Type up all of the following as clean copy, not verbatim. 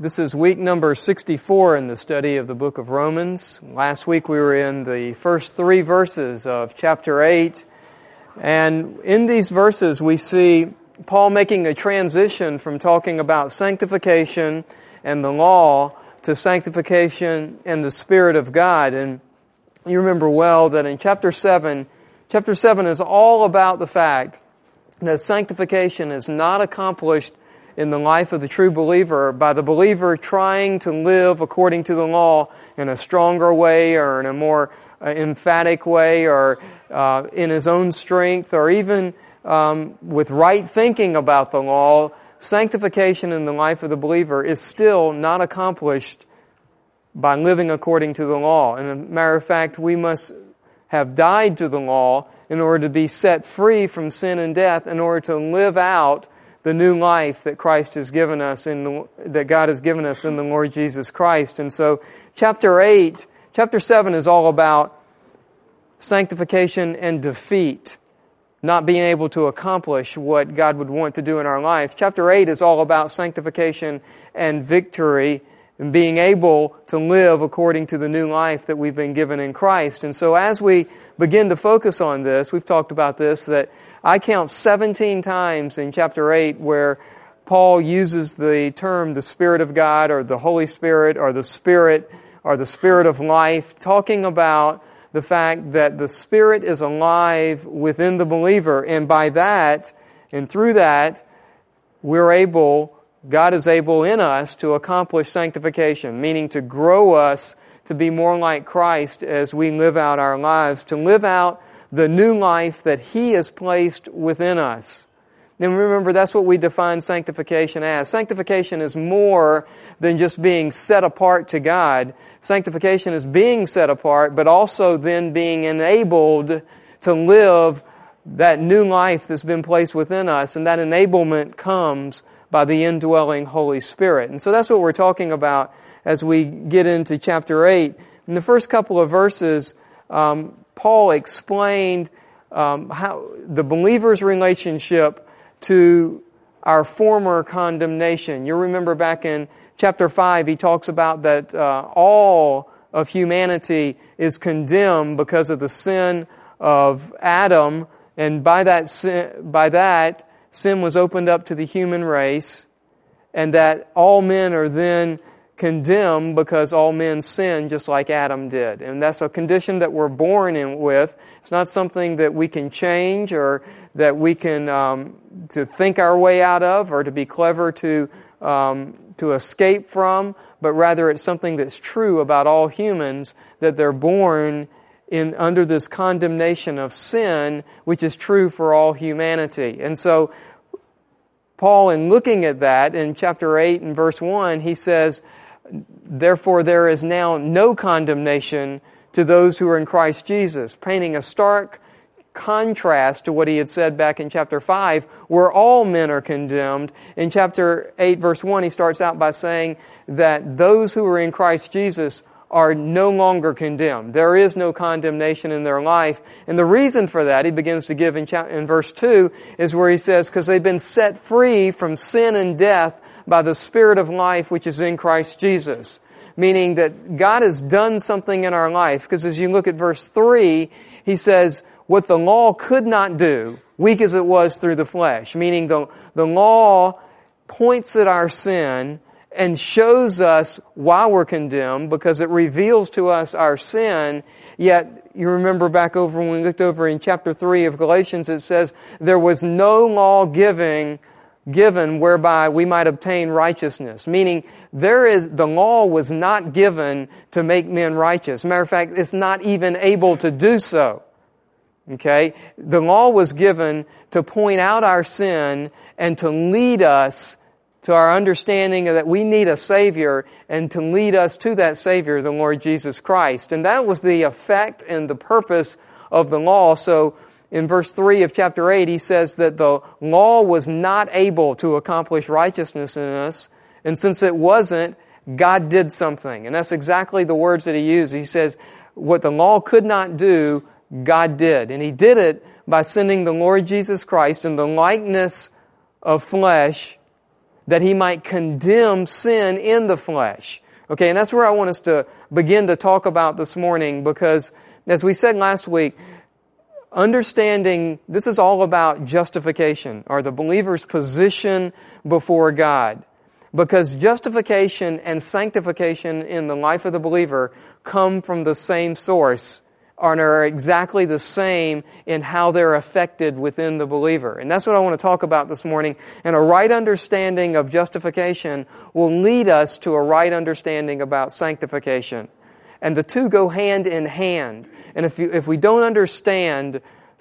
This is week number 64 in the study of the book of Romans. Last week we were in the first 3 verses of chapter 8. And in these verses we see Paul making a transition from talking about sanctification and the law to sanctification and the Spirit of God. And you remember well that in chapter 7 is all about the fact that sanctification is not accomplished in the life of the true believer by the believer trying to live according to the law in a stronger way or in a more emphatic way or in his own strength or even with right thinking about the law. Sanctification in the life of the believer is still not accomplished by living according to the law. And as a matter of fact, we must have died to the law in order to be set free from sin and death, in order to live out the new life that Christ has given us, that God has given us in the Lord Jesus Christ. And so chapter 7 is all about sanctification and defeat, not being able to accomplish what God would want to do in our life. Chapter 8 is all about sanctification and victory and being able to live according to the new life that we've been given in Christ. And so as we begin to focus on this, we've talked about this, that I count 17 times in chapter 8 where Paul uses the term the Spirit of God or the Holy Spirit or the Spirit of life, talking about the fact that the Spirit is alive within the believer. And by that, and through that, God is able in us to accomplish sanctification, meaning to grow us to be more like Christ as we live out our lives, to live out the new life that He has placed within us. And remember, that's what we define sanctification as. Sanctification is more than just being set apart to God. Sanctification is being set apart, but also then being enabled to live that new life that's been placed within us. And that enablement comes by the indwelling Holy Spirit. And so that's what we're talking about as we get into chapter 8. In the first couple of verses, Paul explained how the believer's relationship to our former condemnation. You remember back in chapter 5, he talks about that all of humanity is condemned because of the sin of Adam, and by that sin was opened up to the human race, and that all men are then condemned because all men sin just like Adam did. And that's a condition that we're born in with. It's not something that we can change or that we can to think our way out of or to be clever to escape from, but rather it's something that's true about all humans, that they're born under this condemnation of sin, which is true for all humanity. And so Paul, in looking at that, in chapter 8 and verse 1, he says, "Therefore there is now no condemnation to those who are in Christ Jesus," painting a stark contrast to what he had said back in chapter 5, where all men are condemned. In chapter 8, verse 1, he starts out by saying that those who are in Christ Jesus are no longer condemned. There is no condemnation in their life. And the reason for that, he begins to give in verse 2, is where he says, because they've been set free from sin and death by the Spirit of life which is in Christ Jesus. Meaning that God has done something in our life. Because as you look at verse 3, he says, what the law could not do, weak as it was through the flesh. Meaning the law points at our sin and shows us why we're condemned because it reveals to us our sin. Yet, you remember back over when we looked over in chapter 3 of Galatians, it says, there was no law given whereby we might obtain righteousness. Meaning, the law was not given to make men righteous. Matter of fact, it's not even able to do so. Okay? The law was given to point out our sin and to lead us to our understanding that we need a Savior and to lead us to that Savior, the Lord Jesus Christ. And that was the effect and the purpose of the law. So in verse 3 of chapter 8, he says that the law was not able to accomplish righteousness in us. And since it wasn't, God did something. And that's exactly the words that he used. He says, what the law could not do, God did. And He did it by sending the Lord Jesus Christ in the likeness of flesh that He might condemn sin in the flesh. Okay, and that's where I want us to begin to talk about this morning, because as we said last week, understanding this is all about justification, or the believer's position before God. Because justification and sanctification in the life of the believer come from the same source, and are exactly the same in how they're affected within the believer. And that's what I want to talk about this morning. And a right understanding of justification will lead us to a right understanding about sanctification. And the two go hand in hand. And if we don't understand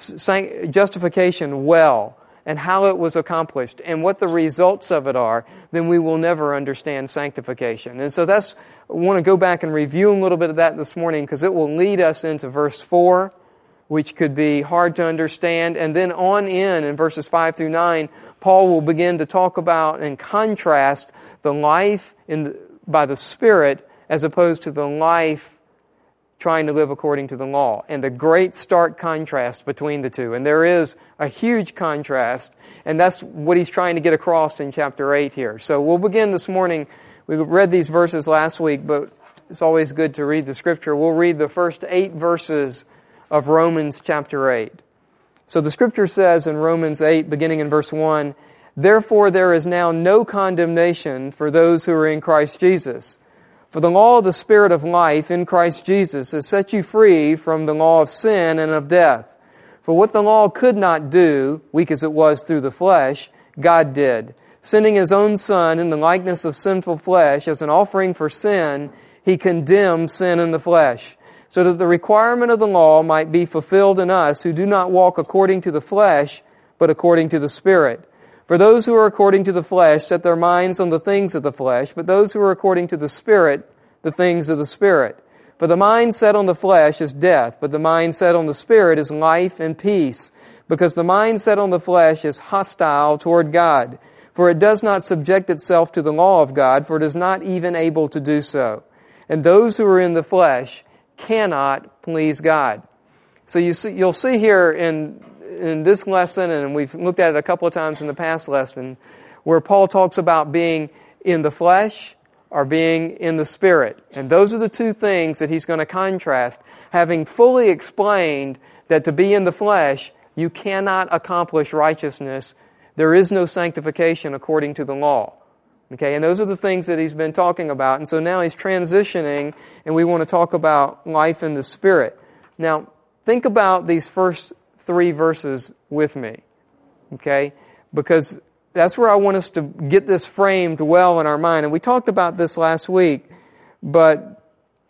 justification well, and how it was accomplished, and what the results of it are, then we will never understand sanctification. And so I want to go back and review a little bit of that this morning, because it will lead us into verse 4, which could be hard to understand. And then on in verses 5 through 9, Paul will begin to talk about and contrast the life by the Spirit as opposed to the life trying to live according to the law, and the great stark contrast between the two. And there is a huge contrast, and that's what he's trying to get across in chapter 8 here. So we'll begin this morning. We read these verses last week, but it's always good to read the Scripture. We'll read the first 8 verses of Romans chapter 8. So the Scripture says in Romans 8, beginning in verse 1, "Therefore there is now no condemnation for those who are in Christ Jesus. For the law of the Spirit of life in Christ Jesus has set you free from the law of sin and of death. For what the law could not do, weak as it was through the flesh, God did. Sending His own Son in the likeness of sinful flesh as an offering for sin, He condemned sin in the flesh, so that the requirement of the law might be fulfilled in us who do not walk according to the flesh, but according to the Spirit. For those who are according to the flesh set their minds on the things of the flesh, but those who are according to the Spirit, the things of the Spirit. For the mind set on the flesh is death, but the mind set on the Spirit is life and peace, because the mind set on the flesh is hostile toward God. For it does not subject itself to the law of God, for it is not even able to do so. And those who are in the flesh cannot please God." So you'll see here in this lesson, and we've looked at it a couple of times in the past lesson, where Paul talks about being in the flesh or being in the Spirit. And those are the two things that he's going to contrast, having fully explained that to be in the flesh, you cannot accomplish righteousness. There is no sanctification according to the law. Okay, and those are the things that he's been talking about. And so now he's transitioning, and we want to talk about life in the Spirit. Now, think about these first 3 verses with me, okay? Because that's where I want us to get this framed well in our mind. And we talked about this last week, but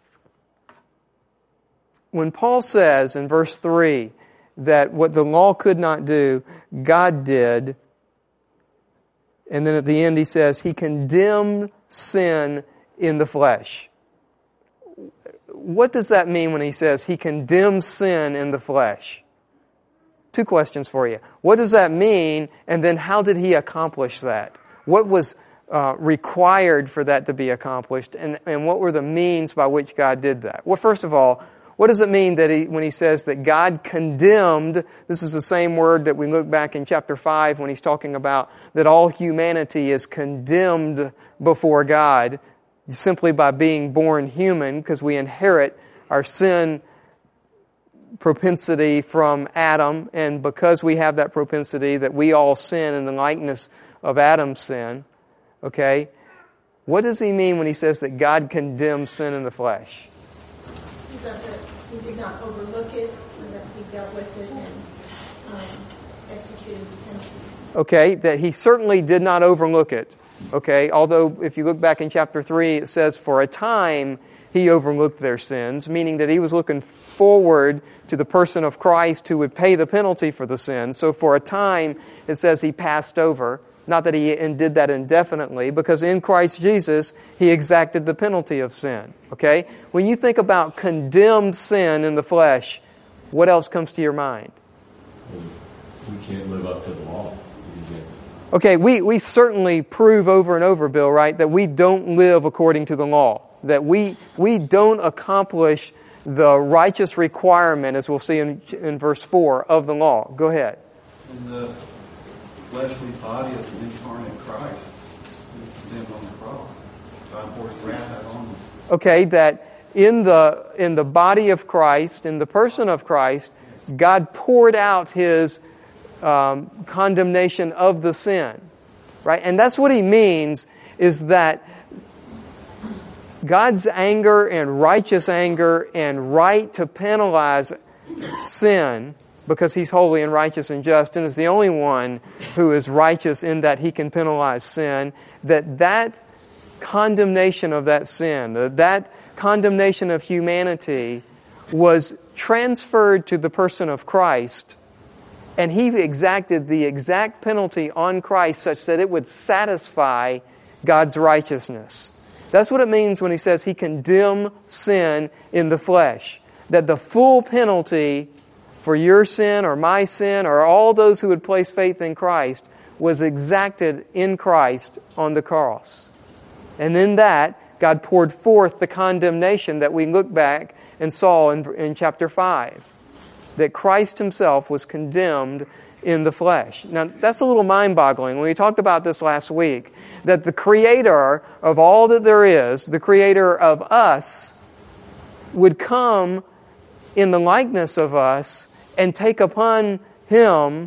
when Paul says in verse 3 that what the law could not do, God did, and then at the end he says, He condemned sin in the flesh. What does that mean when he says He condemned sin in the flesh? 2 questions for you. What does that mean? And then how did He accomplish that? What was required for that to be accomplished? And what were the means by which God did that? Well, first of all, what does it mean that when He says that God condemned? This is the same word that we look back in chapter 5 when He's talking about that all humanity is condemned before God simply by being born human, because we inherit our sin propensity from Adam, and because we have that propensity that we all sin in the likeness of Adam's sin, okay? What does he mean when he says that God condemns sin in the flesh? He did not overlook it, and that He dealt with it and executed the penalty. Okay, that He certainly did not overlook it. Okay, although if you look back in chapter 3, it says for a time He overlooked their sins, meaning that He was looking forward to the person of Christ who would pay the penalty for the sin. So for a time, it says He passed over. Not that He did that indefinitely, because in Christ Jesus, He exacted the penalty of sin. Okay? When you think about condemned sin in the flesh, what else comes to your mind? We can't live up to the law. Okay, we certainly prove over and over, Bill, right, that we don't live according to the law. That we don't accomplish the righteous requirement, as we'll see in verse 4, of the law. Go ahead. In the fleshly body of the incarnate Christ, condemned on the cross. God poured His wrath out on them. Okay, that in the body of Christ, in the person of Christ, God poured out His condemnation of the sin. Right? And that's what He means, is that God's anger and righteous anger and right to penalize sin, because He's holy and righteous and just, and is the only one who is righteous in that He can penalize sin, that condemnation of that sin, that condemnation of humanity was transferred to the person of Christ, and He exacted the exact penalty on Christ such that it would satisfy God's righteousness. That's what it means when He says He condemned sin in the flesh. That the full penalty for your sin or my sin or all those who would place faith in Christ was exacted in Christ on the cross. And in that, God poured forth the condemnation that we look back and saw in chapter 5. That Christ Himself was condemned in the flesh. Now, that's a little mind-boggling. We talked about this last week, that the Creator of all that there is, the Creator of us, would come in the likeness of us and take upon Him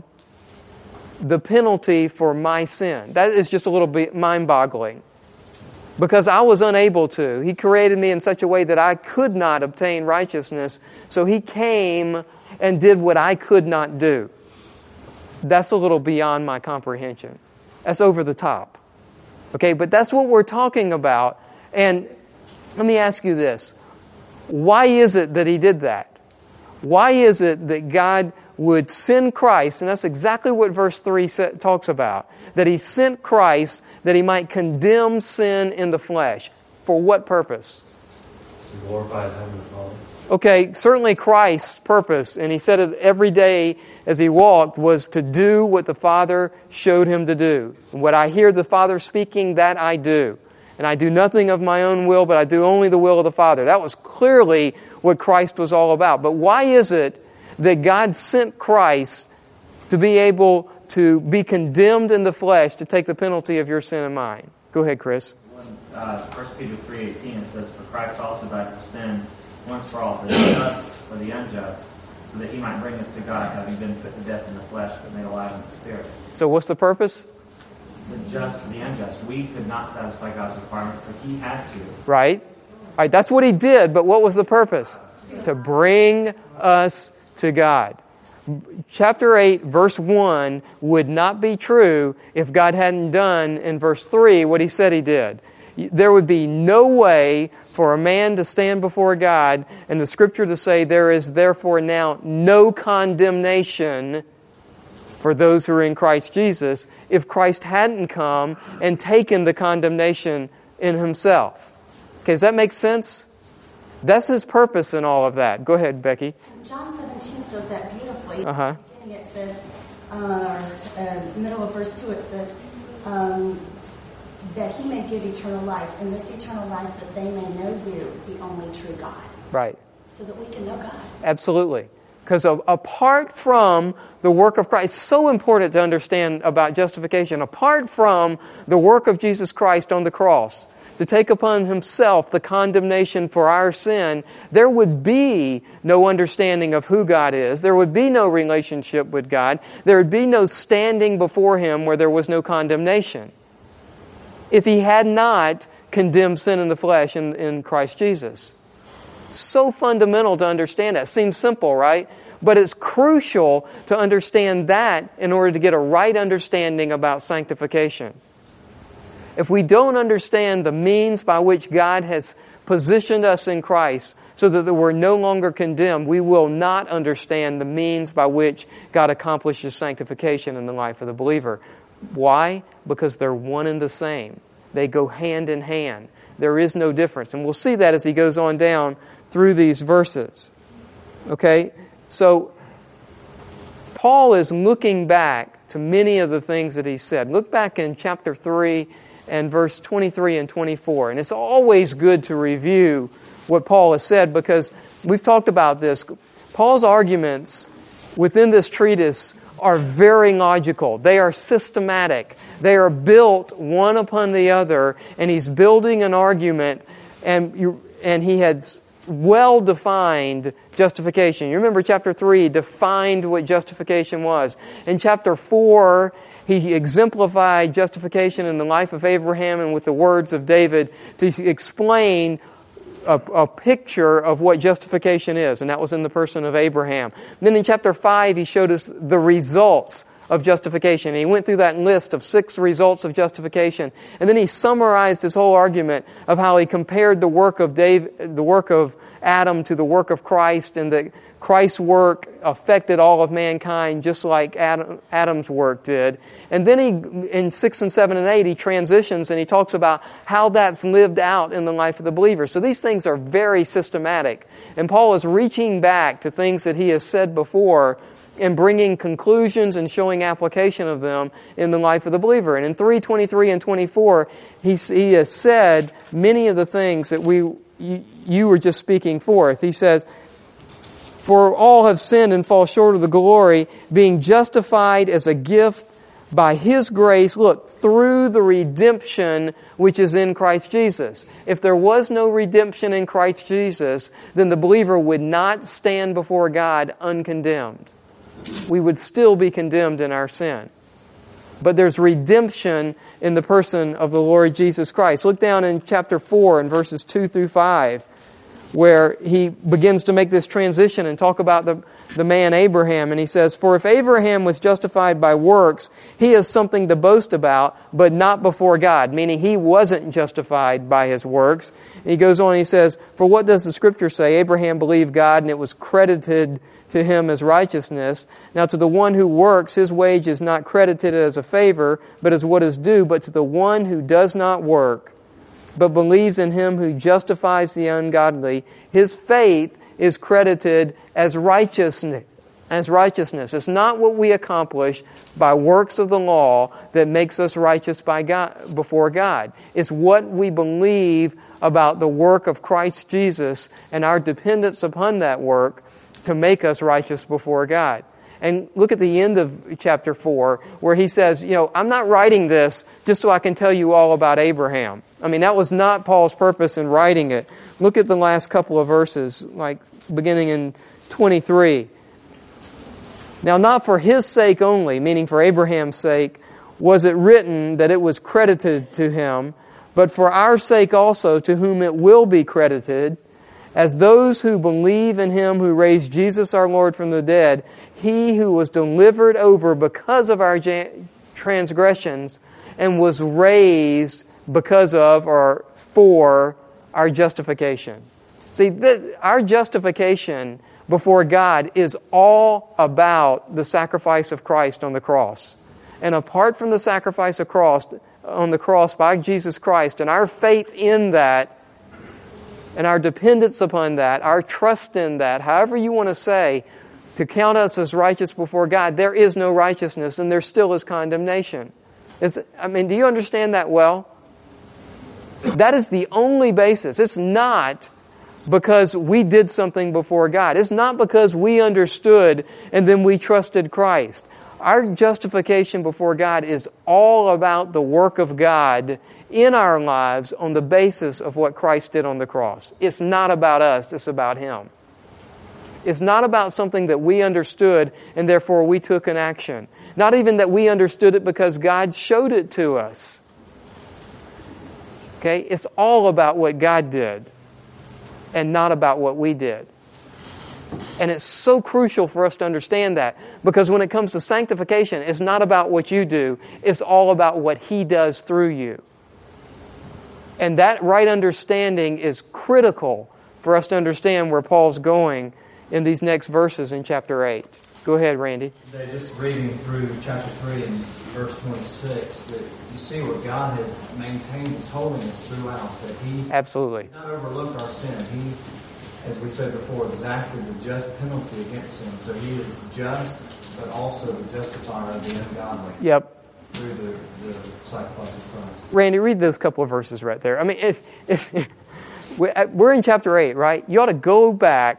the penalty for my sin. That is just a little bit mind-boggling. Because I was unable to. He created me in such a way that I could not obtain righteousness, so He came and did what I could not do. That's a little beyond my comprehension. That's over the top. Okay, but that's what we're talking about. And let me ask you this. Why is it that He did that? Why is it that God would send Christ, and that's exactly what verse 3 talks about, that He sent Christ that He might condemn sin in the flesh? For what purpose? To glorify His Heavenly Father. Okay, certainly Christ's purpose, and He said it every day as He walked, was to do what the Father showed Him to do. What I hear the Father speaking, that I do. And I do nothing of my own will, but I do only the will of the Father. That was clearly what Christ was all about. But why is it that God sent Christ to be able to be condemned in the flesh to take the penalty of your sin and mine? Go ahead, Chris. 1 Peter 3:18, it says, "For Christ also died for sins, once for all, for the just, for the unjust, so that He might bring us to God, having been put to death in the flesh, but made alive in the Spirit." So what's the purpose? The just for the unjust. We could not satisfy God's requirements, so He had to. Right? All right, that's what He did, but what was the purpose? To bring us to God. Chapter 8, verse 1 would not be true if God hadn't done in verse 3 what He said He did. There would be no way for a man to stand before God and the Scripture to say, "There is therefore now no condemnation for those who are in Christ Jesus," if Christ hadn't come and taken the condemnation in Himself. Okay, does that make sense? That's His purpose in all of that. Go ahead, Becky. John 17 says that beautifully. Uh-huh. At the beginning it says, middle of verse 2, it says, that He may give eternal life, and this eternal life that they may know You, the only true God. Right. So that we can know God. Absolutely. Because apart from the work of Christ, it's so important to understand about justification. Apart from the work of Jesus Christ on the cross, to take upon Himself the condemnation for our sin, there would be no understanding of who God is. There would be no relationship with God. There would be no standing before Him where there was no condemnation, if He had not condemned sin in the flesh in Christ Jesus. So fundamental to understand that. Seems simple, right? But it's crucial to understand that in order to get a right understanding about sanctification. If we don't understand the means by which God has positioned us in Christ so that we're no longer condemned, we will not understand the means by which God accomplishes sanctification in the life of the believer. Why? Because they're one and the same. They go hand in hand. There is no difference. And we'll see that as he goes on down through these verses. Okay? So, Paul is looking back to many of the things that he said. Look back in chapter 3 and verse 23 and 24. And it's always good to review what Paul has said because we've talked about this. Paul's arguments within this treatise are very logical. They are systematic. They are built one upon the other, and he's building an argument, and he had well-defined justification. You remember chapter 3 defined what justification was. In chapter 4, he exemplified justification in the life of Abraham and with the words of David to explain a picture of what justification is, and that was in the person of Abraham. And then in chapter 5, he showed us the results of justification. And he went through that list of 6 results of justification, and then he summarized his whole argument of how he compared the work of Adam to the work of Christ, and that Christ's work affected all of mankind just like Adam's work did. And then in 6 and 7 and 8, he transitions and he talks about how that's lived out in the life of the believer. So these things are very systematic. And Paul is reaching back to things that he has said before and bringing conclusions and showing application of them in the life of the believer. And in 3:23 and 24, he has said many of the things that you were just speaking forth. He says, "For all have sinned and fall short of the glory, being justified as a gift by His grace," look, "through the redemption which is in Christ Jesus." If there was no redemption in Christ Jesus, then the believer would not stand before God uncondemned. We would still be condemned in our sin. But there's redemption in the person of the Lord Jesus Christ. Look down in chapter 4 in verses 2 through 5, where he begins to make this transition and talk about the man Abraham. And he says, "For if Abraham was justified by works, he has something to boast about, but not before God." Meaning he wasn't justified by his works. And he goes on and he says, "For what does the Scripture say? Abraham believed God, and it was credited to him as righteousness. Now to the one who works, his wage is not credited as a favor, but as what is due. But to the one who does not work, but believes in Him who justifies the ungodly, his faith is credited as righteousness. It's not what we accomplish by works of the law that makes us righteous by God, before God. It's what we believe about the work of Christ Jesus and our dependence upon that work to make us righteous before God. And look at the end of chapter 4, where he says, I'm not writing this just so I can tell you all about Abraham. I mean, that was not Paul's purpose in writing it. Look at the last couple of verses, like beginning in 23. "Now not for his sake only," meaning for Abraham's sake, "was it written that it was credited to him, but for our sake also, to whom it will be credited, as those who believe in Him who raised Jesus our Lord from the dead, He who was delivered over because of our transgressions and was raised because of or for our justification." See, our justification before God is all about the sacrifice of Christ on the cross. And apart from the sacrifice of Christ on the cross by Jesus Christ and our faith in that, and our dependence upon that, our trust in that, however you want to say, to count us as righteous before God, there is no righteousness and there still is condemnation. Do you understand that well? That is the only basis. It's not because we did something before God. It's not because we understood and then we trusted Christ. Our justification before God is all about the work of God in our lives on the basis of what Christ did on the cross. It's not about us, it's about Him. It's not about something that we understood and therefore we took an action. Not even that we understood it because God showed it to us. Okay? It's all about what God did and not about what we did. And it's so crucial for us to understand that, because when it comes to sanctification, it's not about what you do, it's all about what He does through you. And that right understanding is critical for us to understand where Paul's going in these next verses in chapter 8. Go ahead, Randy. Just reading through chapter 3 and verse 26, that you see where God has maintained His holiness throughout, that He absolutely not overlooked our sin. He, as we said before, exacted the just penalty against sin. So He is just, but also the justifier of the ungodly. Yep. Through the sacrifice of Christ. Randy, read those couple of verses right there. I mean, if we're in chapter 8, right? You ought to go back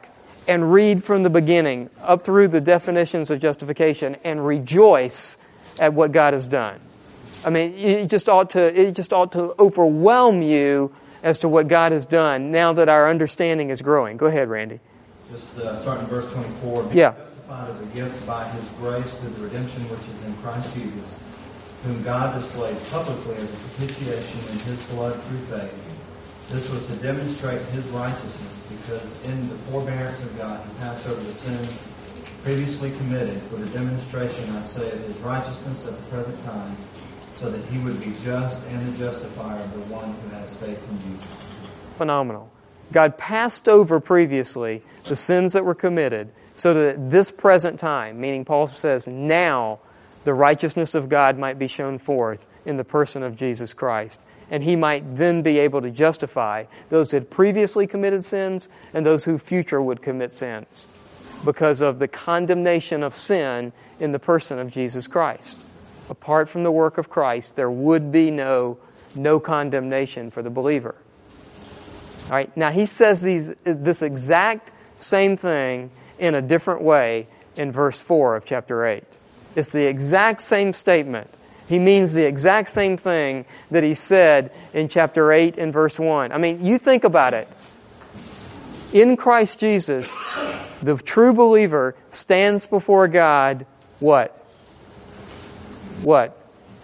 and read from the beginning up through the definitions of justification and rejoice at what God has done. I mean, it just ought to overwhelm you as to what God has done now that our understanding is growing. Go ahead, Randy. Just starting in verse 24. Being justified as a gift by His grace through the redemption which is in Christ Jesus, whom God displayed publicly as a propitiation in His blood through faith. This was to demonstrate His righteousness, because in the forbearance of God He passed over the sins previously committed for the demonstration, I say, of His righteousness at the present time, so that He would be just and the justifier of the one who has faith in Jesus. Phenomenal. God passed over previously the sins that were committed, so that at this present time, meaning Paul says now, the righteousness of God might be shown forth in the person of Jesus Christ. And He might then be able to justify those who had previously committed sins and those who future would commit sins, because of the condemnation of sin in the person of Jesus Christ. Apart from the work of Christ, there would be no condemnation for the believer. All right. Now, he says this exact same thing in a different way in verse 4 of chapter 8. It's the exact same statement. He means the exact same thing that he said in chapter 8 and verse 1. I mean, you think about it. In Christ Jesus, the true believer stands before God, what? What?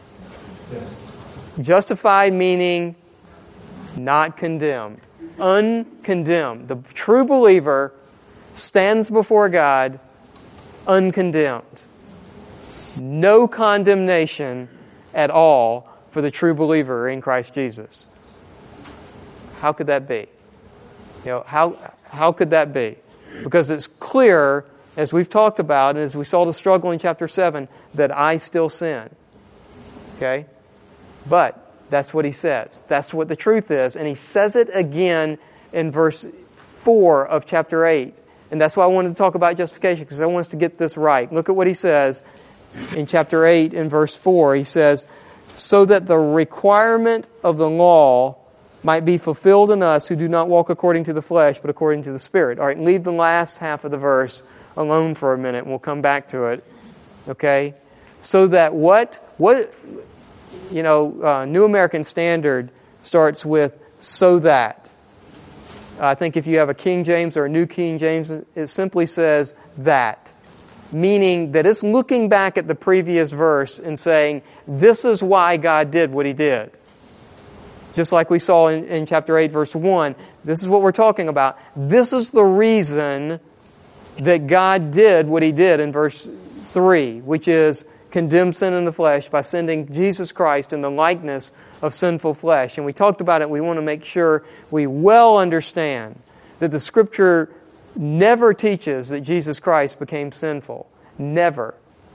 Justified meaning not condemned. Uncondemned. The true believer stands before God uncondemned. No condemnation at all for the true believer in Christ Jesus. How could that be? How could that be? Because it's clear, as we've talked about, and as we saw the struggle in chapter 7, that I still sin. Okay? But that's what he says. That's what the truth is. And he says it again in verse 4 of chapter 8. And that's why I wanted to talk about justification, because I want us to get this right. Look at what he says in chapter 8 in verse 4. He says, so that the requirement of the law might be fulfilled in us who do not walk according to the flesh, but according to the Spirit. All right, leave the last half of the verse alone for a minute, and we'll come back to it. Okay? So that New American Standard starts with so that. I think if you have a King James or a New King James, it simply says that. Meaning that it's looking back at the previous verse and saying, this is why God did what He did. Just like we saw in chapter 8, verse 1, this is what we're talking about. This is the reason that God did what He did in verse 3, which is condemn sin in the flesh by sending Jesus Christ in the likeness of sinful flesh. And we talked about it. We want to make sure we well understand that the Scripture never teaches that Jesus Christ became sinful. Never.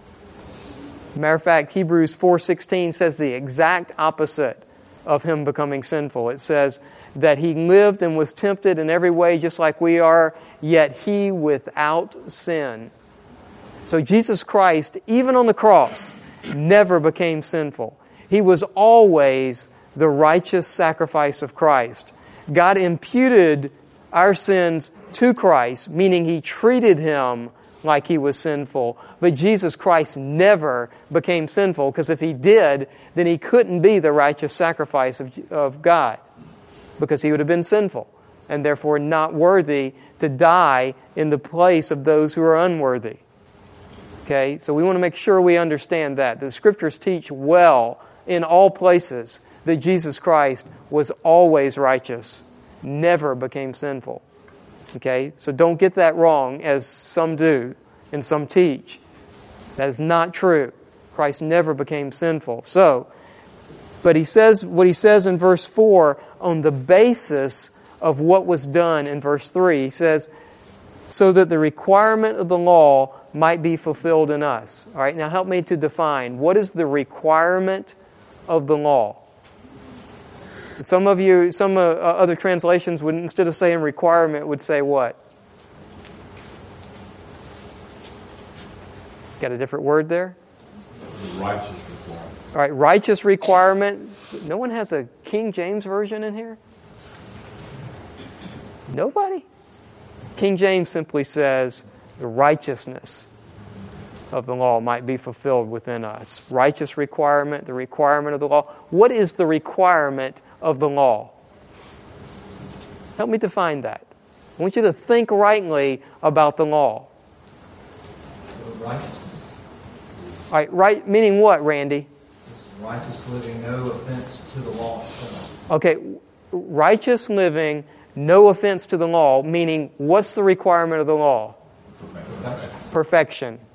Matter of fact, Hebrews 4:16 says the exact opposite of Him becoming sinful. It says that He lived and was tempted in every way just like we are, yet He without sin. So Jesus Christ, even on the cross, never became sinful. He was always the righteous sacrifice of Christ. God imputed our sins to Christ, meaning He treated Him like He was sinful. But Jesus Christ never became sinful, because if He did, then He couldn't be the righteous sacrifice of God, because He would have been sinful and therefore not worthy to die in the place of those who are unworthy. Okay, so we want to make sure we understand that. The Scriptures teach well in all places that Jesus Christ was always righteous, never became sinful. Okay, so don't get that wrong, as some do and some teach. That is not true. Christ never became sinful. But he says what he says in verse 4 on the basis of what was done in verse 3. He says, so that the requirement of the law might be fulfilled in us. All right, now help me to define. What is the requirement of the law? Some other translations would, instead of saying requirement, would say what? Got a different word there? Righteous requirement. All right, righteous requirement. No one has a King James version in here? Nobody? King James simply says, the righteousness of the law might be fulfilled within us. Righteous requirement, the requirement of the law. What is the requirement of the law? Help me define that. I want you to think rightly about the law. Righteousness. All right, right meaning what, Randy? Just righteous living, no offense to the law itself. Okay, righteous living, no offense to the law, meaning what's the requirement of the law? Perfection.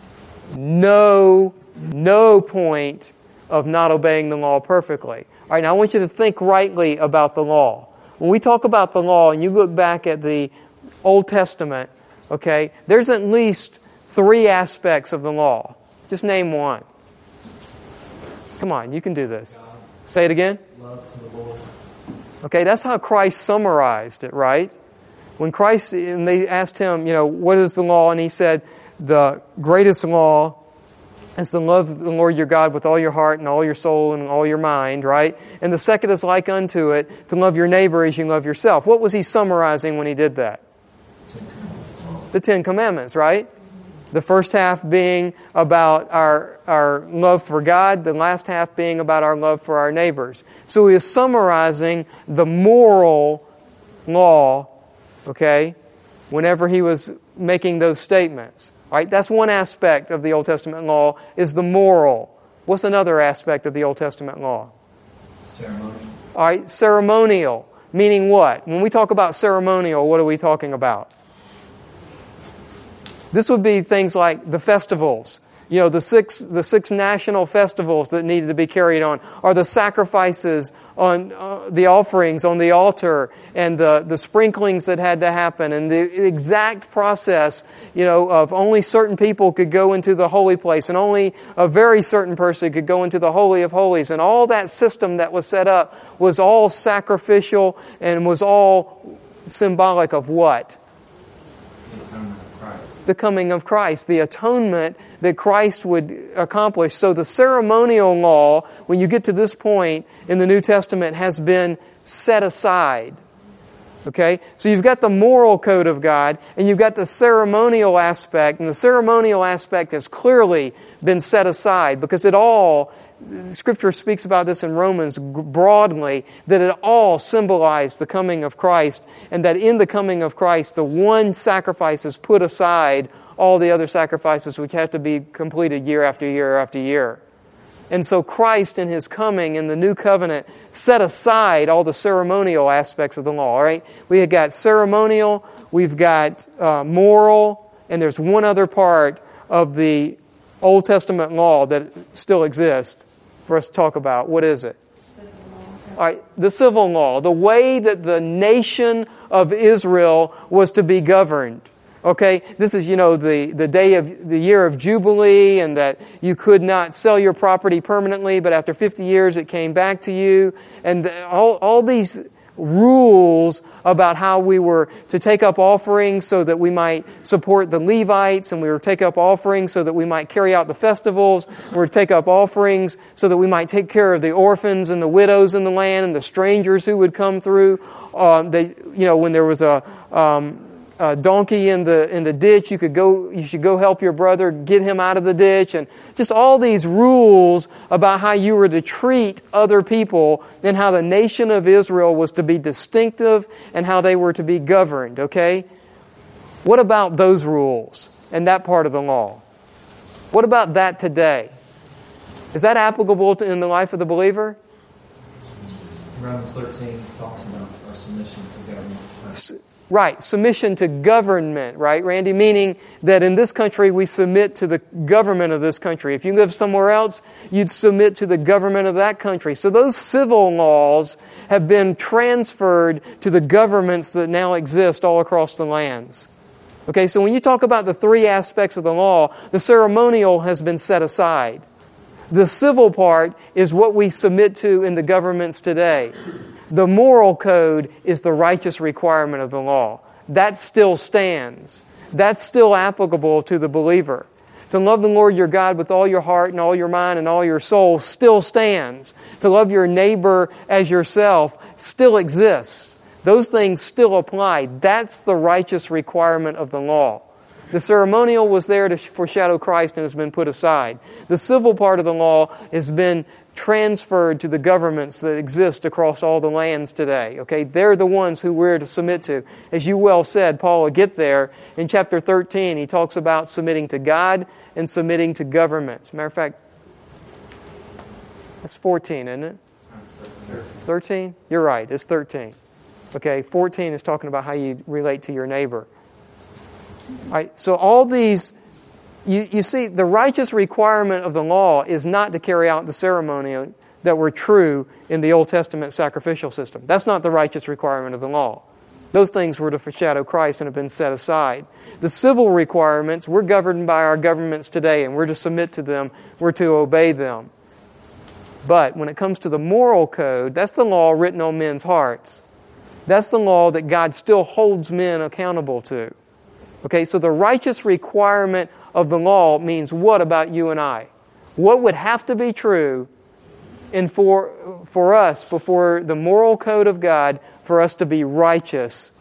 No point of not obeying the law perfectly. All right, now I want you to think rightly about the law. When we talk about the law and you look back at the Old Testament, okay, there's at least 3 aspects of the law. Just name one. Come on, you can do this. Say it again. Love to the Lord. Okay, that's how Christ summarized it, right? When Christ, and they asked him, what is the law? And he said, the greatest law is to love the Lord your God with all your heart and all your soul and all your mind, right? And the second is like unto it, to love your neighbor as you love yourself. What was he summarizing when he did that? The 10 Commandments, right? The first half being about our love for God, the last half being about our love for our neighbors. So he is summarizing the moral law, okay, whenever he was making those statements. All right, that's one aspect of the Old Testament law, is the moral. What's another aspect of the Old Testament law? Ceremonial. All right, ceremonial. Meaning what? When we talk about ceremonial, what are we talking about? This would be things like the festivals. The six national festivals that needed to be carried on, or the sacrifices on the offerings on the altar, and the sprinklings that had to happen, and the exact process, of only certain people could go into the holy place, and only a very certain person could go into the Holy of Holies, and all that system that was set up was all sacrificial and was all symbolic of what? The coming of Christ, the atonement that Christ would accomplish. So the ceremonial law, when you get to this point in the New Testament, has been set aside. Okay? So you've got the moral code of God, and you've got the ceremonial aspect, and the ceremonial aspect has clearly been set aside because Scripture speaks about this in Romans broadly, that it all symbolized the coming of Christ, and that in the coming of Christ, the one sacrifice is put aside all the other sacrifices which have to be completed year after year after year. And so Christ in His coming in the new covenant set aside all the ceremonial aspects of the law. All right? We have got ceremonial, we've got moral, and there's one other part of the Old Testament law that still exists for us to talk about. What is it? All right, the civil law, the way that the nation of Israel was to be governed. Okay, this is, the day of the year of Jubilee, and that you could not sell your property permanently, but after 50 years it came back to you. And all these rules about how we were to take up offerings so that we might support the Levites, and we were to take up offerings so that we might carry out the festivals. We were to take up offerings so that we might take care of the orphans and the widows in the land and the strangers who would come through. When there was a donkey in the ditch, you should go help your brother, get him out of the ditch, and just all these rules about how you were to treat other people and how the nation of Israel was to be distinctive and how they were to be governed, okay? What about those rules and that part of the law? What about that today? Is that applicable in the life of the believer? Romans 13 talks about our submission to government. Right, submission to government, right, Randy? Meaning that in this country we submit to the government of this country. If you live somewhere else, you'd submit to the government of that country. So those civil laws have been transferred to the governments that now exist all across the lands. Okay, so when you talk about the 3 aspects of the law, the ceremonial has been set aside. The civil part is what we submit to in the governments today. The moral code is the righteous requirement of the law. That still stands. That's still applicable to the believer. To love the Lord your God with all your heart and all your mind and all your soul still stands. To love your neighbor as yourself still exists. Those things still apply. That's the righteous requirement of the law. The ceremonial was there to foreshadow Christ and has been put aside. The civil part of the law has been transferred to the governments that exist across all the lands today. Okay, they're the ones who we're to submit to. As you well said, Paul will get there. In chapter 13, he talks about submitting to God and submitting to governments. Matter of fact, that's 14, isn't it? It's 13? You're right, it's 13. Okay, 14 is talking about how you relate to your neighbor. All right, so all these, you see, the righteous requirement of the law is not to carry out the ceremony that were true in the Old Testament sacrificial system. That's not the righteous requirement of the law. Those things were to foreshadow Christ and have been set aside. The civil requirements, we're governed by our governments today, and we're to submit to them, we're to obey them. But when it comes to the moral code, that's the law written on men's hearts. That's the law that God still holds men accountable to. Okay, so the righteous requirement of the law means what about you and I? What would have to be true for us before the moral code of God for us to be righteous?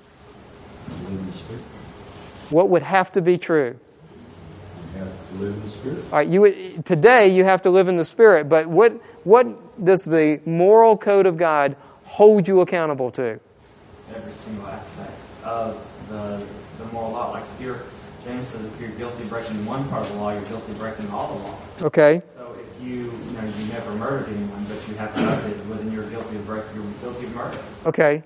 What would have to be true? You have to live in the Spirit. All right, today you have to live in the Spirit, but what does the moral code of God hold you accountable to? Every single aspect of the moral law. Like James says, if you're guilty of breaking one part of the law, you're guilty of breaking all the law. Okay. So if you never murdered anyone, but you have coveted, well, then you're guilty of murder. Okay.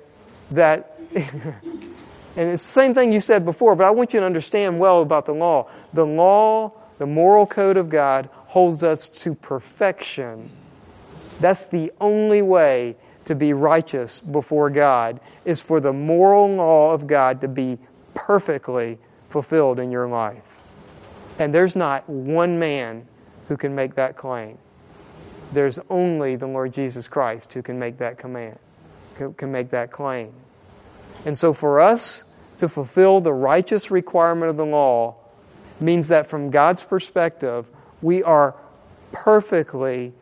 And it's the same thing you said before, but I want you to understand well about the law. The law, the moral code of God, holds us to perfection. That's the only way to be righteous before God, is for the moral law of God to be perfectly fulfilled in your life. And there's not one man who can make that claim. There's only the Lord Jesus Christ who can make that command, can make that claim. And so for us to fulfill the righteous requirement of the law means that from God's perspective, we are perfectly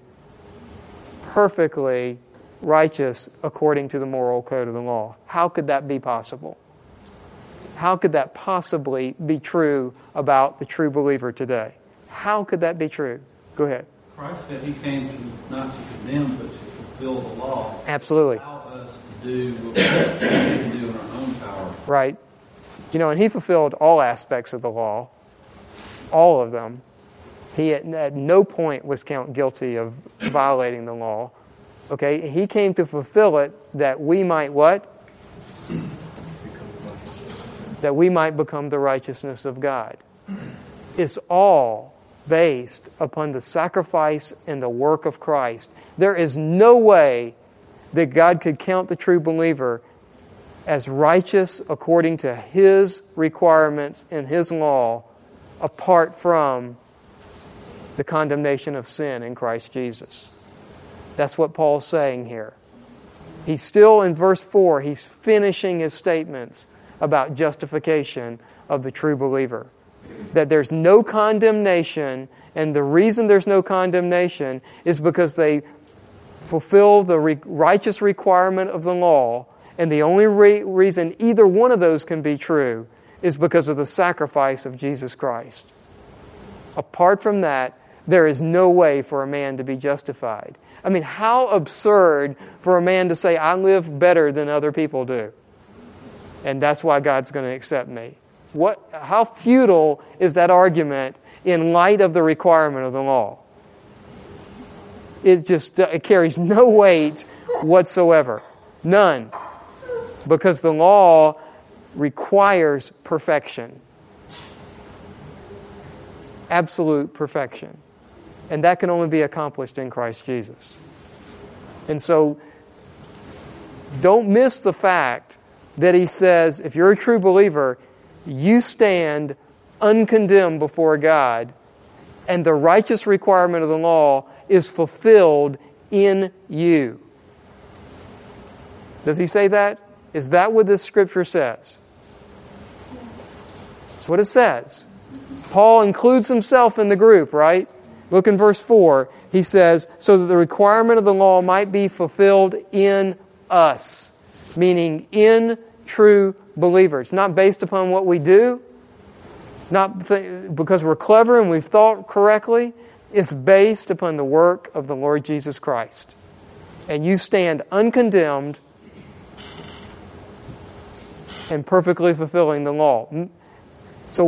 righteous according to the moral code of the law. How could that be possible? How could that possibly be true about the true believer today? How could that be true? Go ahead. Christ said He came not to condemn, but to fulfill the law. Absolutely. Allow us to do what we can do in our own power. Right. And He fulfilled all aspects of the law. All of them. He at no point was counted guilty of violating the law. Okay? He came to fulfill it that we might what? That we might become the righteousness of God. It's all based upon the sacrifice and the work of Christ. There is no way that God could count the true believer as righteous according to His requirements and His law apart from the condemnation of sin in Christ Jesus. That's what Paul's saying here. He's still in verse 4, he's finishing his statements about justification of the true believer. That there's no condemnation, and the reason there's no condemnation is because they fulfill the righteous requirement of the law, and the only reason either one of those can be true is because of the sacrifice of Jesus Christ. Apart from that, there is no way for a man to be justified. I mean, how absurd for a man to say, I live better than other people do, and that's why God's going to accept me. How futile is that argument in light of the requirement of the law? It carries no weight whatsoever. None. Because the law requires perfection. Absolute perfection. And that can only be accomplished in Christ Jesus. And so, don't miss the fact that he says, if you're a true believer, you stand uncondemned before God, and the righteous requirement of the law is fulfilled in you. Does he say that? Is that what this scripture says? That's what it says. Paul includes himself in the group, right? Look in verse 4. He says, so that the requirement of the law might be fulfilled in us. meaning in true believers. Not based upon what we do, not because we're clever and we've thought correctly. It's based upon the work of the Lord Jesus Christ. And you stand uncondemned and perfectly fulfilling the law. So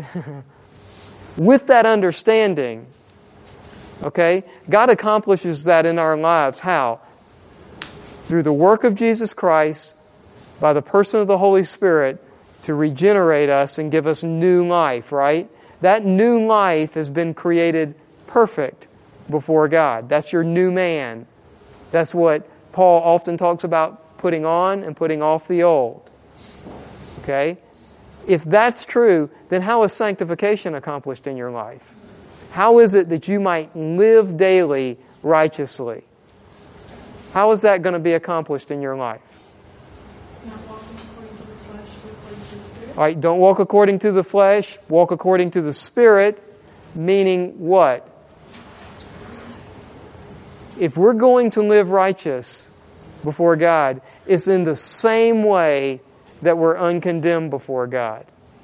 with that understanding, okay, God accomplishes that in our lives. How? Through the work of Jesus Christ, by the person of the Holy Spirit, to regenerate us and give us new life, right? That new life has been created perfect before God. That's your new man. That's what Paul often talks about, putting on and putting off the old. Okay? If that's true, then how is sanctification accomplished in your life? How is it that you might live daily righteously? How is that going to be accomplished in your life? Not walking according to the flesh, but according to the Spirit. All right, don't walk according to the flesh, walk according to the Spirit, meaning what? If we're going to live righteous before God, it's in the same way that we're uncondemned before God.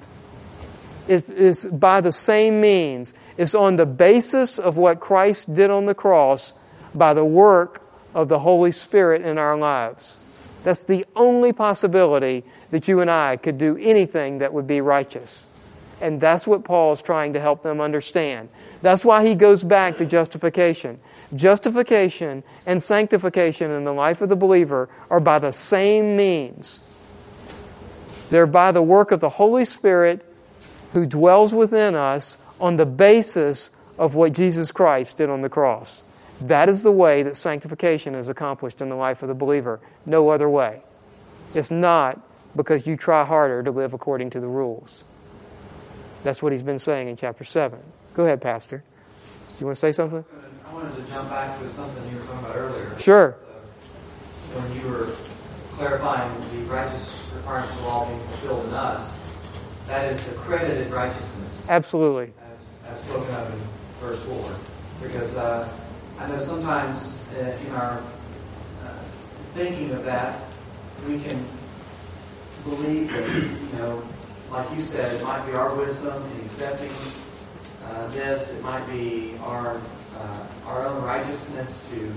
It's by the same means. It's on the basis of what Christ did on the cross by the work of the Holy Spirit in our lives. That's the only possibility that you and I could do anything that would be righteous. And that's what Paul is trying to help them understand. That's why he goes back to justification. Justification and sanctification in the life of the believer are by the same means. They're by the work of the Holy Spirit who dwells within us on the basis of what Jesus Christ did on the cross. That is the way that sanctification is accomplished in the life of the believer. No other way. It's not because you try harder to live according to the rules. That's what he's been saying in chapter 7. Go ahead, Pastor. You want to say something? I wanted to jump back to something you were talking about earlier. Sure. When you were clarifying the righteous requirements of law being fulfilled in us, that is accredited righteousness. Absolutely. As spoken of in verse 4. Because I know sometimes in our thinking of that, we can believe that, like you said, it might be our wisdom in accepting this. It might be our own righteousness to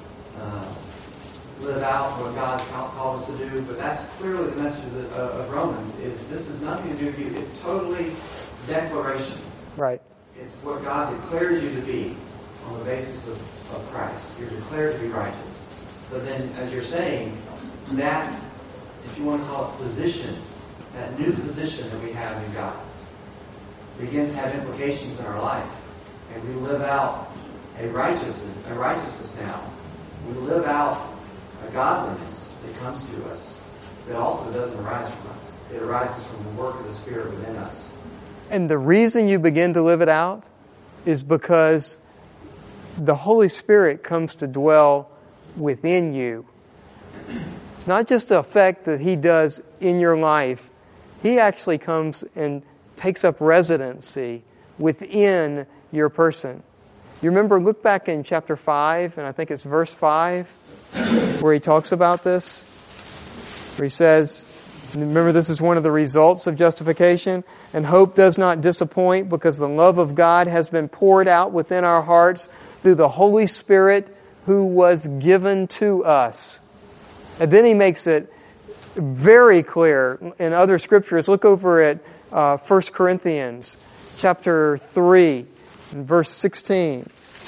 live out what God called us to do. But that's clearly the message of Romans, is this has nothing to do with you. It's totally declaration. Right. It's what God declares you to be on the basis of Christ. You're declared to be righteous. So then, as you're saying, that, if you want to call it position, that new position that we have in God, begins to have implications in our life. And we live out a righteousness now. We live out a godliness that comes to us that also doesn't arise from us. It arises from the work of the Spirit within us. And the reason you begin to live it out is because the Holy Spirit comes to dwell within you. It's not just the effect that He does in your life. He actually comes and takes up residency within your person. You remember, look back in chapter 5, and I think it's verse 5, where he talks about this. Where he says, remember, this is one of the results of justification. And hope does not disappoint because the love of God has been poured out within our hearts through the Holy Spirit who was given to us. And then he makes it very clear in other scriptures. Look over at 1 Corinthians chapter 3, verse 16.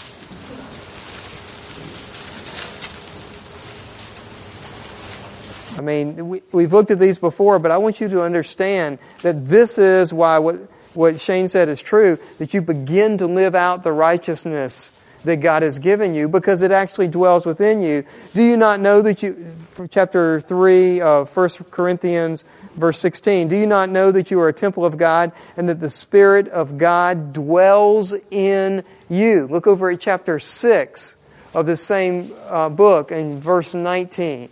I mean, we've looked at these before, but I want you to understand that this is why what Shane said is true, that you begin to live out the righteousness that God has given you because it actually dwells within you. Do you not know that chapter 3 of 1 Corinthians, verse 16, do you not know that you are a temple of God and that the Spirit of God dwells in you? Look over at chapter 6 of the same book in verse 19.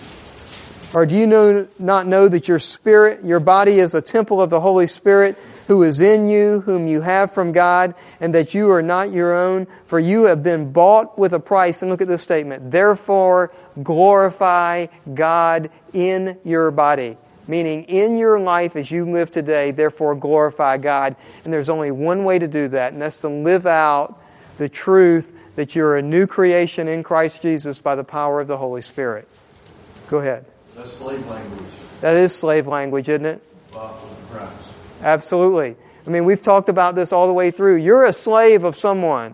Or do you not know that your spirit, your body is a temple of the Holy Spirit who is in you, whom you have from God, and that you are not your own, for you have been bought with a price. And look at this statement. Therefore, glorify God in your body. Meaning, in your life as you live today, therefore glorify God. And there's only one way to do that, and that's to live out the truth that you're a new creation in Christ Jesus by the power of the Holy Spirit. Go ahead. That's slave language. That is slave language, isn't it? Bought with a price. Absolutely. I mean, we've talked about this all the way through. You're a slave of someone.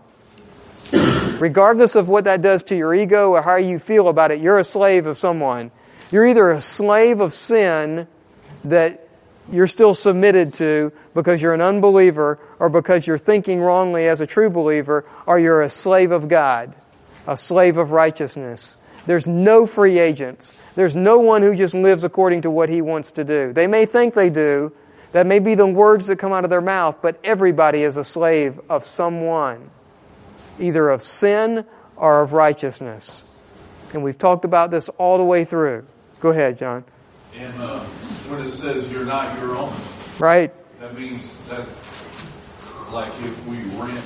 Regardless of what that does to your ego or how you feel about it, you're a slave of someone. You're either a slave of sin that you're still submitted to because you're an unbeliever or because you're thinking wrongly as a true believer, or you're a slave of God, a slave of righteousness. There's no free agents. There's no one who just lives according to what he wants to do. They may think they do. That may be the words that come out of their mouth, but everybody is a slave of someone, either of sin or of righteousness. And we've talked about this all the way through. Go ahead, John. And when it says you're not your own, right? That means that, like if we rent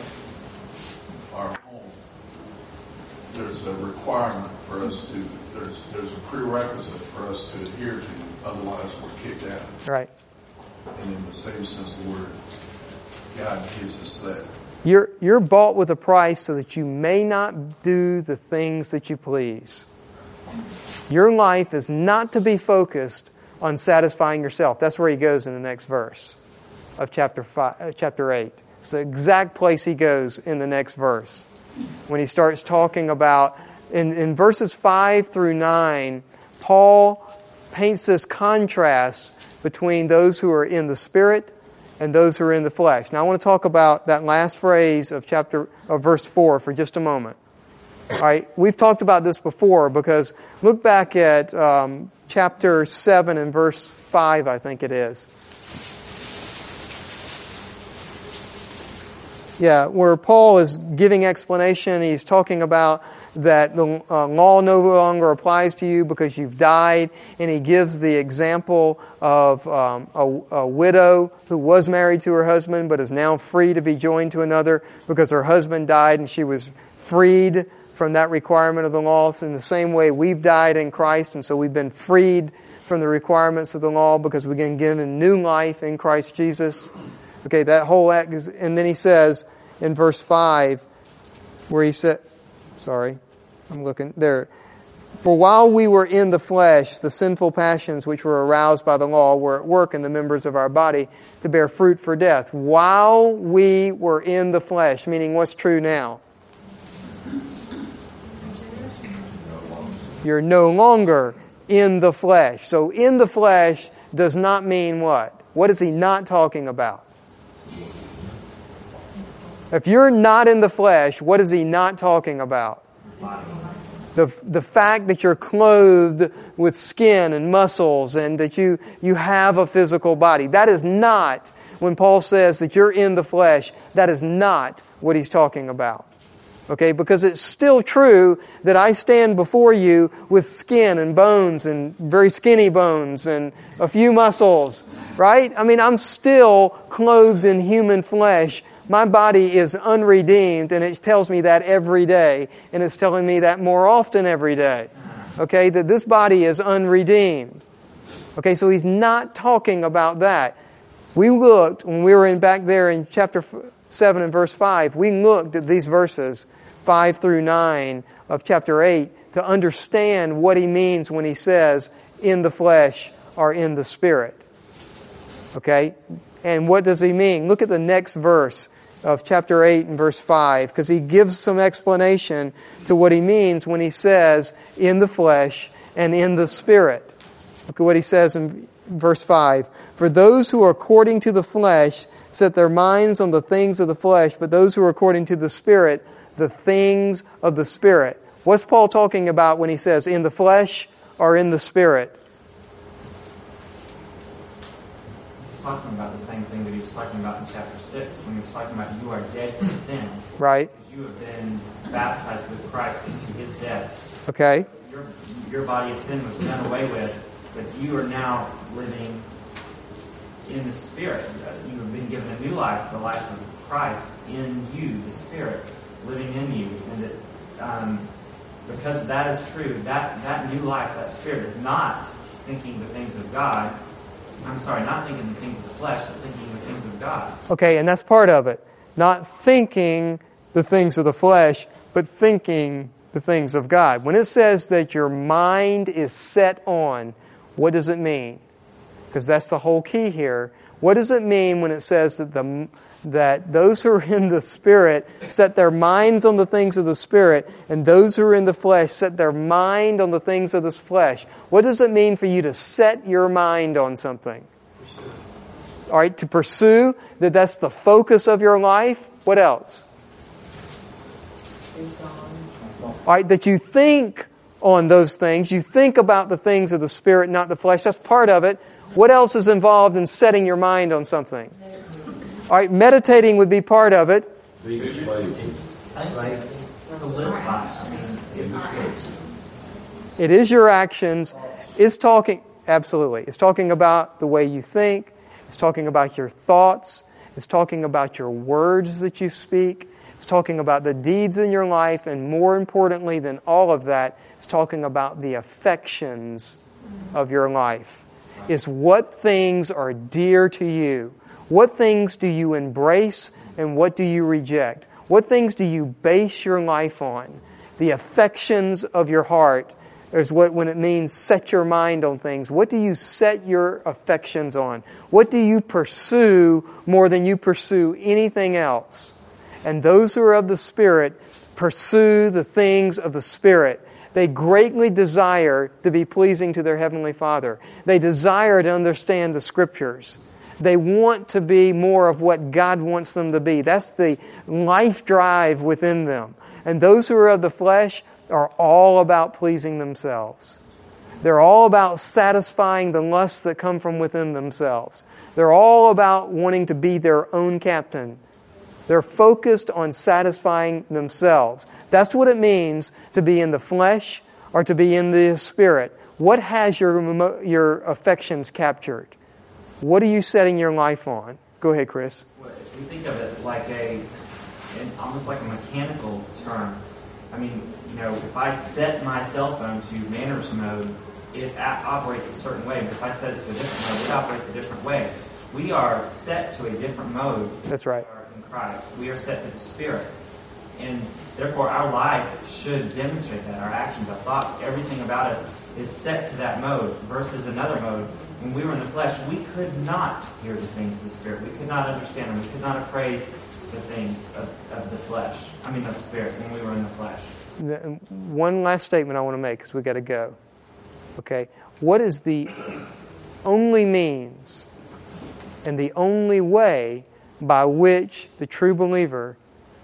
our home, there's a requirement for us to, there's a prerequisite for us to adhere to, otherwise we're kicked out. Right. And in the same sense of the word, God gives us that. You're bought with a price so that you may not do the things that you please. Your life is not to be focused on satisfying yourself. That's where he goes in the next verse of chapter 8. It's the exact place he goes in the next verse. When he starts talking about, in verses 5 through 9, Paul paints this contrast between those who are in the Spirit and those who are in the flesh. Now I want to talk about that last phrase of verse 4 for just a moment. All right, we've talked about this before because look back at chapter 7 and verse 5, I think it is. Yeah, where Paul is giving explanation. He's talking about that the law no longer applies to you because you've died. And he gives the example of a widow who was married to her husband but is now free to be joined to another because her husband died and she was freed from that requirement of the law. It's in the same way we've died in Christ, and so we've been freed from the requirements of the law because we've been given new life in Christ Jesus. Okay, that whole act is, and then he says in verse 5, where he said, sorry, I'm looking there. For while we were in the flesh, the sinful passions which were aroused by the law were at work in the members of our body to bear fruit for death. While we were in the flesh, meaning what's true now? You're no longer in the flesh. So in the flesh does not mean what? What is he not talking about? If you're not in the flesh, what is he not talking about? The fact that you're clothed with skin and muscles and that you have a physical body. That is not, when Paul says that you're in the flesh, that is not what he's talking about. Okay, because it's still true that I stand before you with skin and bones and very skinny bones and a few muscles, right? I mean, I'm still clothed in human flesh. My body is unredeemed, and it tells me that every day, and it's telling me that more often every day. Okay, that this body is unredeemed. Okay, so he's not talking about that. We looked, when we were back there in chapter 7 and verse 5, we looked at these verses 5 through 9 of chapter 8 to understand what he means when he says in the flesh or in the Spirit. Okay? And what does he mean? Look at the next verse of chapter 8 and verse 5, because he gives some explanation to what he means when he says in the flesh and in the Spirit. Look at what he says in verse 5. For those who are according to the flesh set their minds on the things of the flesh, but those who are according to the Spirit, the things of the Spirit. What's Paul talking about when he says in the flesh or in the Spirit? He's talking about the same thing that he was talking about in chapter 6 when he was talking about you are dead to sin. Right. Because you have been baptized with Christ into his death. Okay. Your body of sin was done away with, but you are now living in the Spirit. You have been given a new life, the life of Christ in you, the Spirit living in you. And that because that is true, that new life, that Spirit is not thinking the things of God. I'm sorry, not thinking the things of the flesh, but thinking the things of God. Okay, and that's part of it. Not thinking the things of the flesh, but thinking the things of God. When it says that your mind is set on, what does it mean? Because that's the whole key here. What does it mean when it says that those who are in the Spirit set their minds on the things of the Spirit, and those who are in the flesh set their mind on the things of this flesh? What does it mean for you to set your mind on something? All right, to pursue, that's the focus of your life. What else? All right, that you think on those things. You think about the things of the Spirit, not the flesh. That's part of it. What else is involved in setting your mind on something? All right, meditating would be part of it. It is your actions. It's talking, absolutely. It's talking about the way you think. It's talking about your thoughts. It's talking about your words that you speak. It's talking about the deeds in your life. And more importantly than all of that, it's talking about the affections of your life. It's what things are dear to you. What things do you embrace and what do you reject? What things do you base your life on? The affections of your heart is when it means set your mind on things. What do you set your affections on? What do you pursue more than you pursue anything else? And those who are of the Spirit pursue the things of the Spirit. They greatly desire to be pleasing to their Heavenly Father. They desire to understand the Scriptures. They want to be more of what God wants them to be. That's the life drive within them. And those who are of the flesh are all about pleasing themselves. They're all about satisfying the lusts that come from within themselves. They're all about wanting to be their own captain. They're focused on satisfying themselves. That's what it means to be in the flesh or to be in the Spirit. What has your affections captured? What are you setting your life on? Go ahead, Chris. Well, if we think of it like almost like a mechanical term, I mean, if I set my cell phone to manners mode, it operates a certain way. But if I set it to a different mode, it operates a different way. We are set to a different mode. That's right. In Christ. We are set to the Spirit. And therefore, our life should demonstrate that. Our actions, our thoughts, everything about us is set to that mode versus another mode. When we were in the flesh, we could not hear the things of the Spirit. We could not understand them. We could not appraise the things of the flesh. Of the Spirit when we were in the flesh. One last statement I want to make because we've got to go. Okay? What is the only means and the only way by which the true believer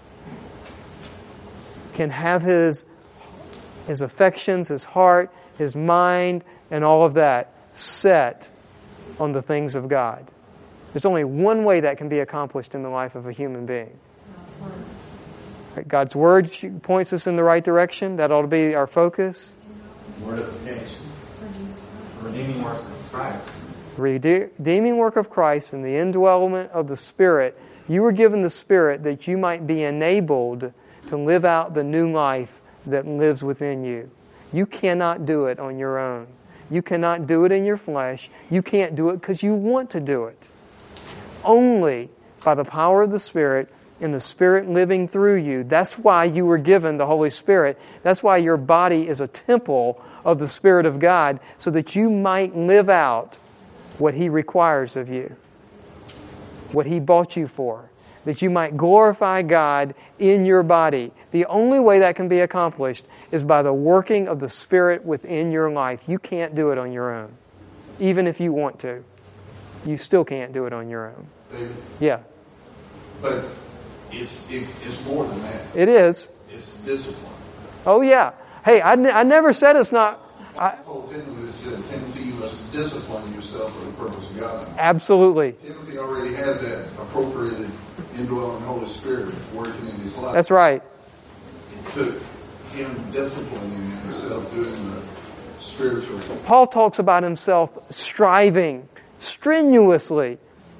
can have his affections, his heart, his mind, and all of that set on the things of God? There's only one way that can be accomplished in the life of a human being. God's Word points us in the right direction. That ought to be our focus. Mortification. Redeeming work of Christ. Redeeming work of Christ and the indwellment of the Spirit. You were given the Spirit that you might be enabled to live out the new life that lives within you. You cannot do it on your own. You cannot do it in your flesh. You can't do it because you want to do it. Only by the power of the Spirit and the Spirit living through you. That's why you were given the Holy Spirit. That's why your body is a temple of the Spirit of God, so that you might live out what He requires of you, what He bought you for, that you might glorify God in your body. The only way that can be accomplished is by the working of the Spirit within your life. You can't do it on your own. Even if you want to. You still can't do it on your own. David? Yeah. But it's more than that. It is. It's discipline. Oh, yeah. Hey, I never said it's not. Paul Timothy said, Timothy, you must discipline yourself for the purpose of God. Absolutely. Timothy already had that appropriated indwelling Holy Spirit working in his life. That's right. It took him disciplining himself, doing the spiritual. Paul talks about himself striving strenuously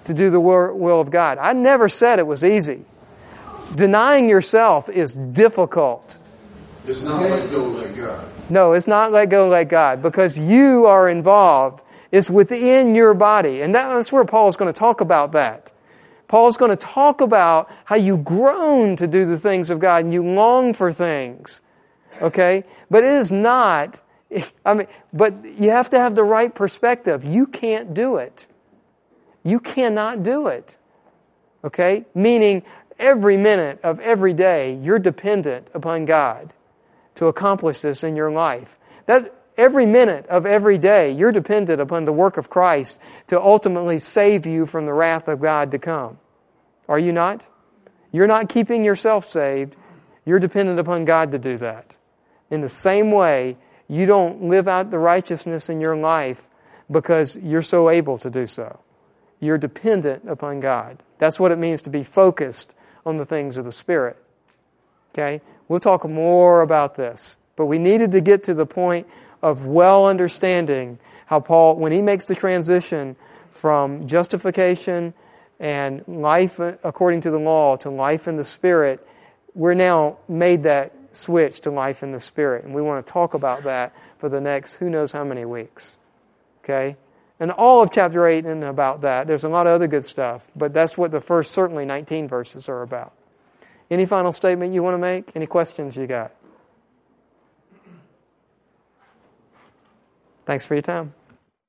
to do the will of God. I never said it was easy. Denying yourself is difficult. It's not let go, let God. No, it's not let go, let God, because you are involved. It's within your body. And that's where Paul's going to talk about that. Paul's going to talk about how you groan to do the things of God and you long for things. Okay? But it is not, but you have to have the right perspective. You can't do it. You cannot do it. Okay? Meaning, every minute of every day, you're dependent upon God to accomplish this in your life. Every minute of every day, you're dependent upon the work of Christ to ultimately save you from the wrath of God to come. Are you not? You're not keeping yourself saved. You're dependent upon God to do that. In the same way, you don't live out the righteousness in your life because you're so able to do so. You're dependent upon God. That's what it means to be focused on the things of the Spirit. Okay? We'll talk more about this. But we needed to get to the point of well understanding how Paul, when he makes the transition from justification and life according to the law to life in the Spirit, we're now made that switch to life in the Spirit. And we want to talk about that for the next who knows how many weeks. Okay? And all of chapter 8 and about that. There's a lot of other good stuff, but that's what the first, certainly 19 verses are about. Any final statement you want to make? Any questions you got? Thanks for your time.